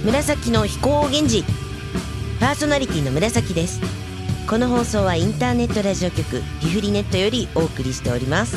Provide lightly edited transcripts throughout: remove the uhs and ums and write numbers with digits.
紫の飛行源氏、パーソナリティの紫です。この放送はインターネットラジオ局ピフリネットよりお送りしております。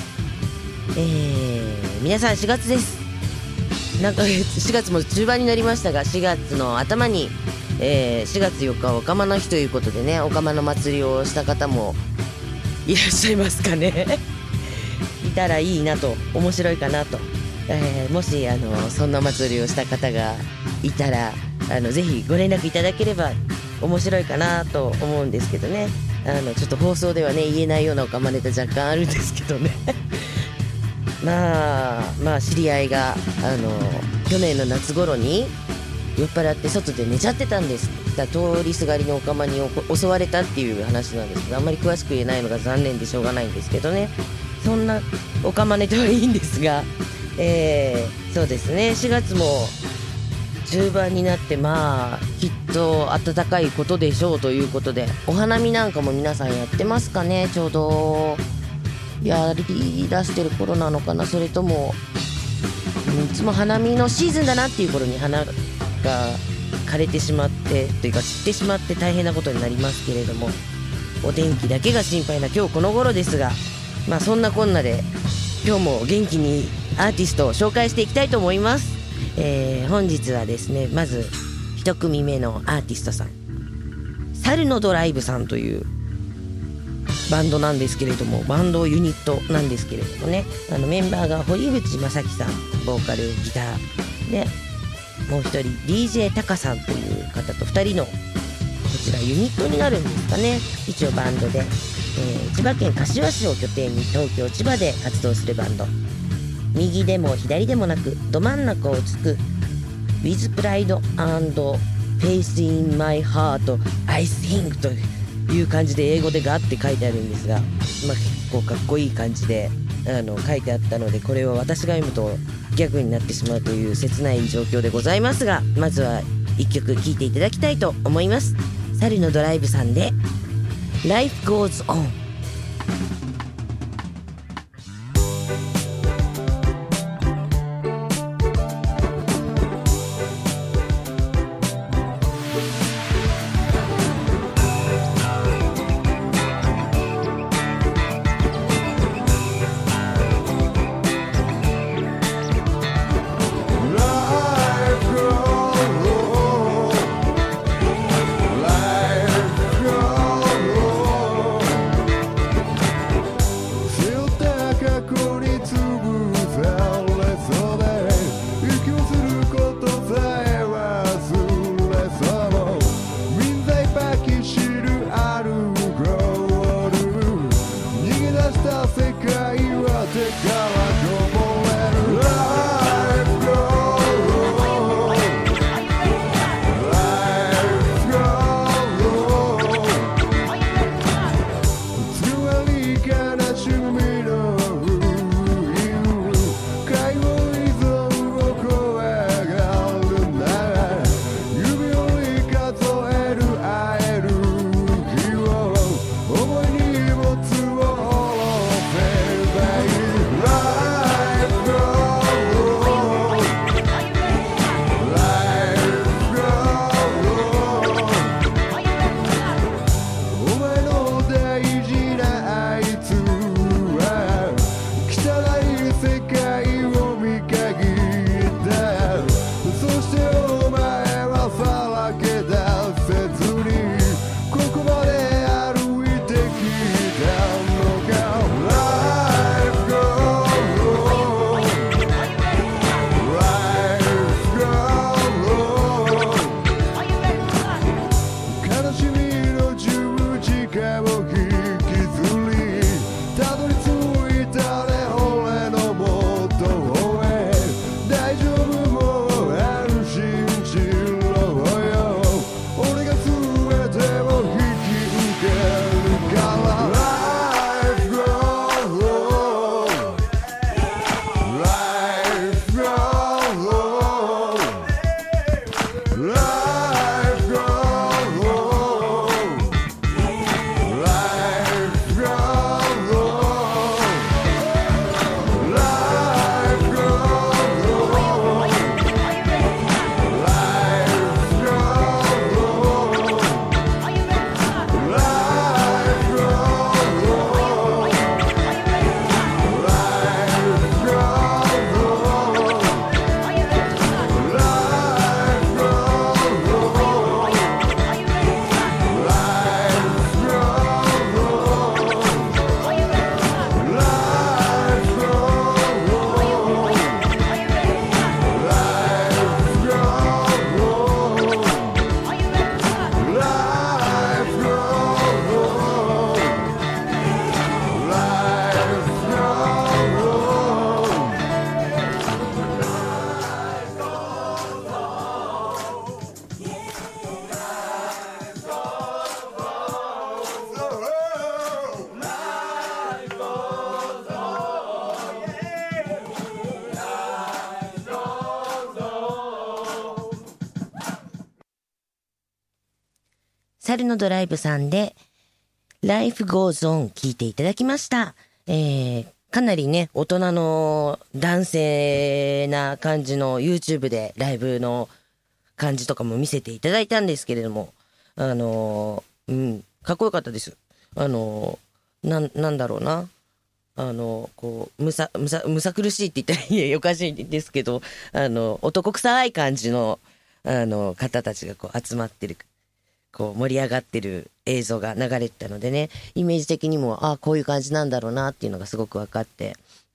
皆さん4月です。なんか4月も中盤になりましたが、4月の頭に、4月4日はおかまの日ということでね、おかまの祭りをした方もいらっしゃいますかねいたらいいなと、面白いかなと、もしそんな祭りをした方がいたらぜひご連絡いただければ面白いかなと思うんですけどね。ちょっと放送ではね言えないようなおかまネタ若干あるんですけどねまあ知り合いが去年の夏頃に酔っ払って外で寝ちゃってたんです。通りすがりのおかまに襲われたっていう話なんですけど、あんまり詳しく言えないのが残念でしょうがないんですけどね。そんなおかまネタはいいんですが、そうですね、4月も中盤になって、きっと暖かいことでしょうということで、お花見なんかも皆さんやってますかね。ちょうどやり出してる頃なのかな、それともいつも花見のシーズンだなっていう頃に花が枯れてしまってというか散ってしまって大変なことになりますけれども、お天気だけが心配な今日この頃ですが、そんなこんなで今日も元気にアーティストを紹介していきたいと思います。本日はですね、まず一組目のアーティストさん、猿のドライブさんというバンドなんですけれども、バンドユニットなんですけれどもね、メンバーが堀口正樹さんボーカルギターで、もう一人 DJ タカさんという方と2人のこちらユニットになるんですかね。一応バンドで、千葉県柏市を拠点に東京千葉で活動するバンド、右でも左でもなくど真ん中をつく With Pride and Faith in My Heart I Think という感じで英語でガーって書いてあるんですが、結構かっこいい感じで書いてあったので、これを私が読むとギャグになってしまうという切ない状況でございますが、まずは一曲聴いていただきたいと思います。猿のドライブさんで Life Goes On。 猿のドライブさんで Life Goes On 聞いていただきました。かなりね、大人の男性な感じの YouTube でライブの感じとかも見せていただいたんですけれども、かっこよかったです。なんだろうな。こう、むさ苦しいって言ったらおかしいんですけど、男臭い感じの、方たちがこう集まってる、こう盛り上がってる映像が流れてたのでね、イメージ的にも、こういう感じなんだろうなっていうのがすごく分かって、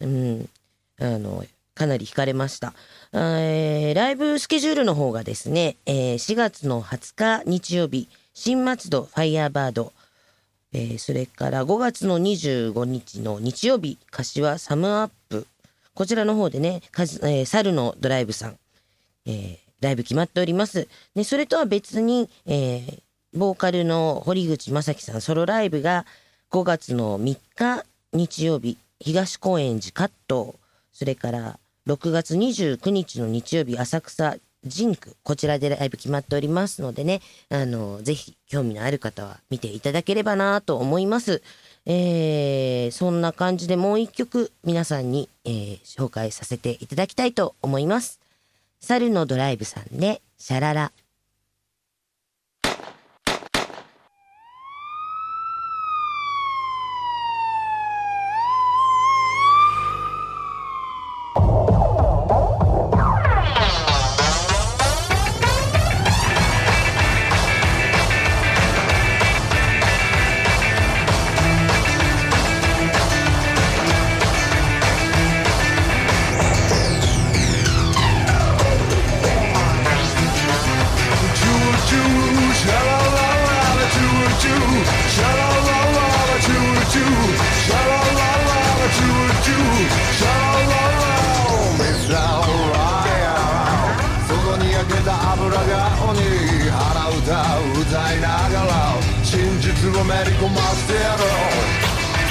かなり惹かれました。ライブスケジュールの方がですね、4月の20日日曜日、新松戸ファイヤーバード、それから5月の25日の日曜日、柏サムアップ。こちらの方でね、猿のドライブさん、ライブ決まっております。で、それとは別に、ボーカルの堀口正樹さんソロライブが5月の3日日曜日、東高円寺カット。それから6月29日の日曜日、浅草ジンク、こちらでライブ決まっておりますのでね、ぜひ興味のある方は見ていただければなと思います。そんな感じでもう一曲皆さんに、紹介させていただきたいと思います。猿のドライブさんでシャララ。 歌いながら真実をめり込ませてやろう。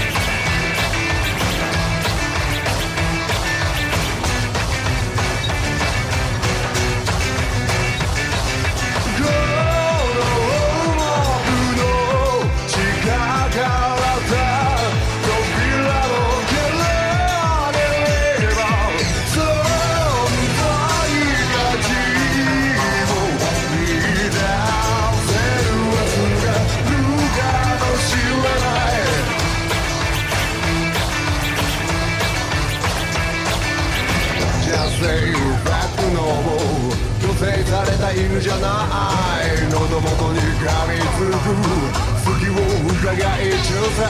された犬じゃない喉元に噛みつく好きを伺い中さ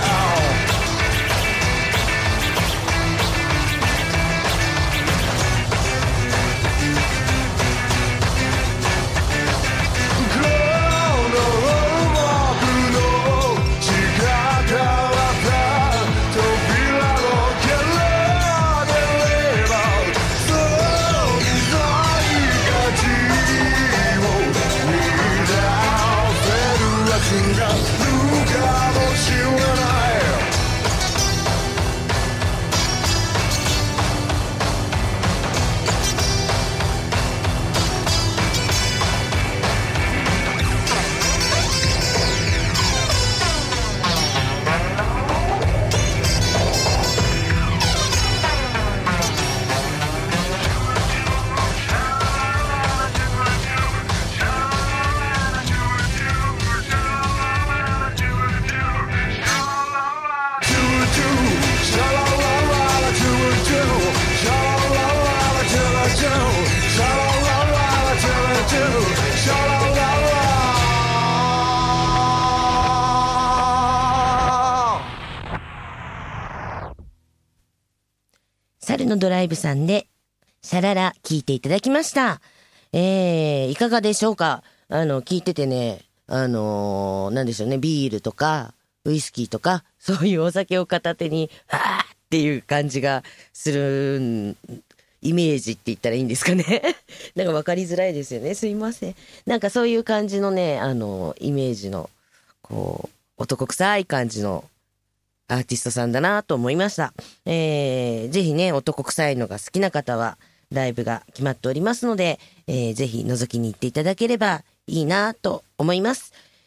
猿のドライブさんでシャララ聞いていただきました。いかがでしょうか。聞いててね、なんでしょうね、ビールとかウイスキーとかそういうお酒を片手にっていう感じがするイメージって言ったらいいんですかね。なんか分かりづらいですよね。すいません。なんかそういう感じのね、イメージのこう男臭い感じのアーティストさんだなと思いました。ぜひね、男臭いのが好きな方はライブが決まっておりますので、ぜひ覗きに行っていただければいいなと思います。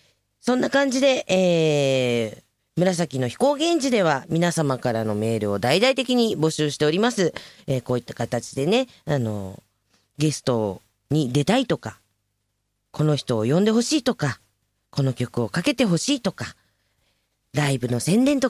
そんな感じで、紫の飛行現地では皆様からのメールを大々的に募集しております。こういった形でね、ゲストに出たいとか、この人を呼んでほしいとか、この曲をかけてほしいとか、ライブの宣伝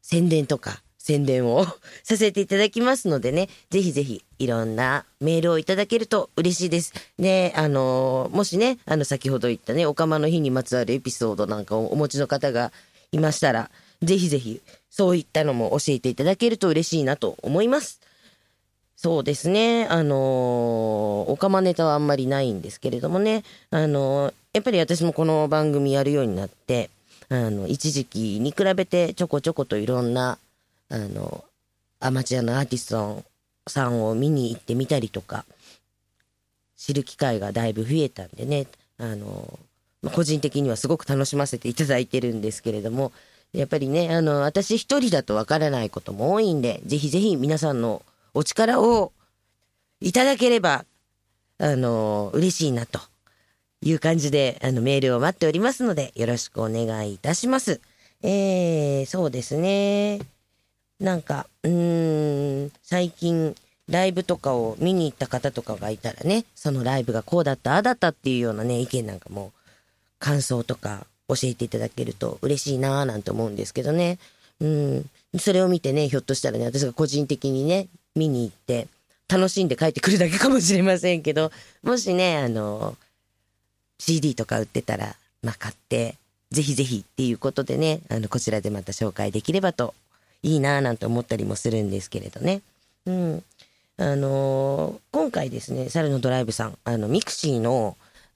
をさせていただきますのでね、ぜひぜひいろんなメールをいただけると嬉しいです。で、もしね、先ほど言ったね、おかまの日にまつわるエピソードなんかをお持ちの方がいましたら、ぜひぜひそういったのも教えていただけると嬉しいなと思います。そうですね。おかまネタはあんまりないんですけれどもね。やっぱり私もこの番組やるようになって、一時期に比べてちょこちょこといろんな、アマチュアのアーティストさんを見に行ってみたりとか、知る機会がだいぶ増えたんでね、個人的にはすごく楽しませていただいてるんですけれども、やっぱりね、私一人だとわからないことも多いんで、ぜひぜひ皆さんのお力をいただければ、嬉しいなという感じで、メールを待っておりますので、よろしくお願いいたします。そうですね。なんか、最近、ライブとかを見に行った方とかがいたらね、そのライブがこうだった、ああだったっていうようなね、意見なんかも、感想とか教えていただけると嬉しいなぁなんて思うんですけどね。それを見てね、ひょっとしたらね、私が個人的にね、見に行って楽しんで帰ってくるだけかもしれませんけど、もしねCD とか売ってたら買ってぜひぜひっていうことでね、こちらでまた紹介できればといいなぁなんて思ったりもするんですけれどね。今回ですね、猿のドライブさんミクシーの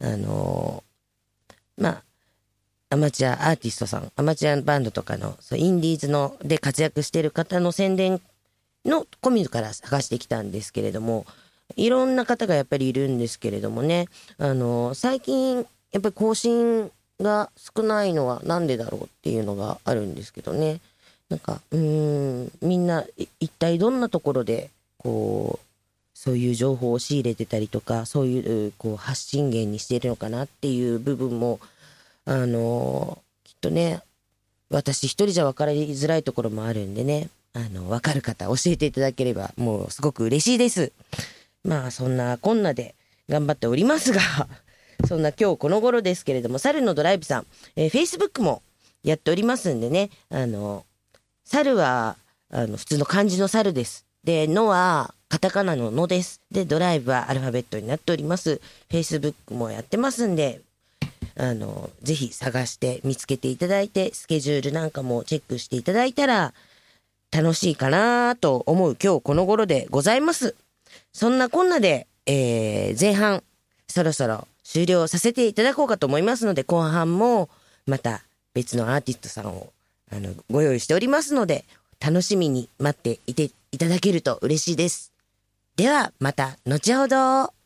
アマチュアアーティストさん、アマチュアバンドとかのインディーズので活躍している方の宣伝のコミュから探してきたんですけれども、いろんな方がやっぱりいるんですけれどもね、最近やっぱり更新が少ないのはなんでだろうっていうのがあるんですけどね。なんかみんな一体どんなところでそういう情報を仕入れてたりとか、そういう発信源にしているのかなっていう部分もきっとね、私一人じゃ分かりづらいところもあるんでね、分かる方教えていただければもうすごく嬉しいです。そんなこんなで頑張っておりますがそんな今日この頃ですけれども、猿のドライブさん、Facebook もやっておりますんでね、猿は普通の漢字の猿です。で、のはカタカナののです。で、ドライブはアルファベットになっております。Facebook もやってますんで、ぜひ探して見つけていただいて、スケジュールなんかもチェックしていただいたら楽しいかなと思う今日この頃でございます。そんなこんなで、前半そろそろ終了させていただこうかと思いますので、後半もまた別のアーティストさんをご用意しておりますので、楽しみに待っていていただけると嬉しいです。ではまた後ほど。